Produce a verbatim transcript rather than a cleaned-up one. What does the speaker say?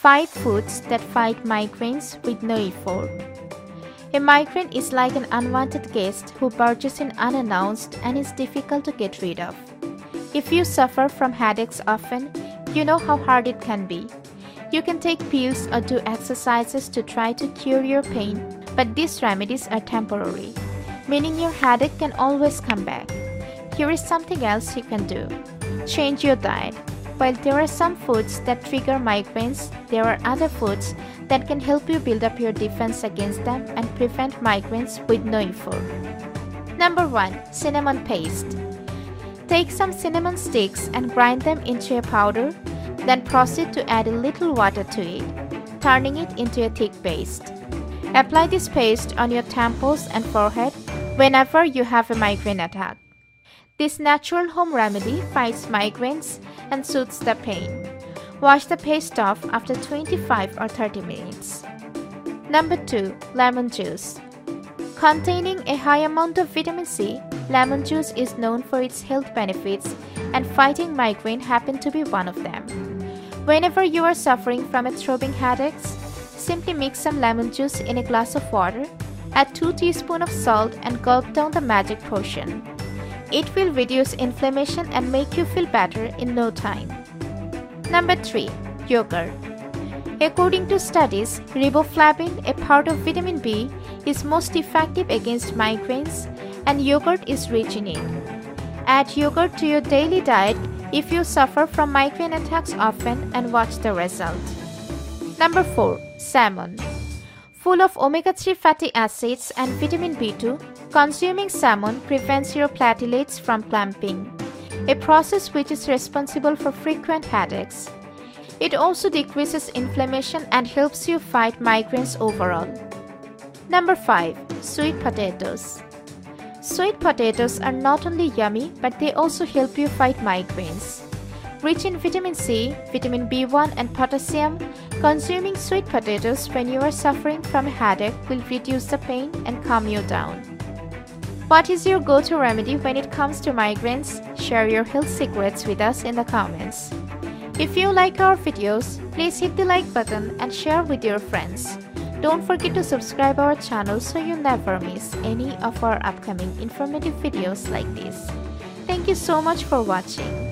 five foods that fight migraines with no effort. A migraine is like an unwanted guest who barges in unannounced and is difficult to get rid of. If you suffer from headaches often, you know how hard it can be. You can take pills or do exercises to try to cure your pain, but these remedies are temporary, meaning your headache can always come back. Here is something else you can do. Change your diet. While there are some foods that trigger migraines, there are other foods that can help you build up your defense against them and prevent migraines with no effort. Number one. Cinnamon paste. Take some cinnamon sticks and grind them into a powder, then proceed to add a little water to it, turning it into a thick paste. Apply this paste on your temples and forehead whenever you have a migraine attack. This natural home remedy fights migraines and soothes the pain. Wash the paste off after twenty-five or thirty minutes. Number two. Lemon juice. Containing a high amount of vitamin C, lemon juice is known for its health benefits, and fighting migraine happen to be one of them. Whenever you are suffering from a throbbing headaches, simply mix some lemon juice in a glass of water, add two teaspoons of salt and gulp down the magic potion. It will reduce inflammation and make you feel better in no time. Number three. Yogurt. According to studies, riboflavin, a part of vitamin B, is most effective against migraines, and yogurt is rich in it. Add yogurt to your daily diet if you suffer from migraine attacks often and watch the result. Number four. Salmon. Full of omega three fatty acids and vitamin B two, consuming salmon prevents your platelets from clumping, a process which is responsible for frequent headaches. It also decreases inflammation and helps you fight migraines overall. Number five. Sweet potatoes. Sweet potatoes are not only yummy, but they also help you fight migraines. Rich in vitamin C, vitamin B one and potassium, consuming sweet potatoes when you are suffering from a headache will reduce the pain and calm you down. What is your go-to remedy when it comes to migraines? Share your health secrets with us in the comments. If you like our videos, please hit the like button and share with your friends. Don't forget to subscribe our channel so you never miss any of our upcoming informative videos like this. Thank you so much for watching.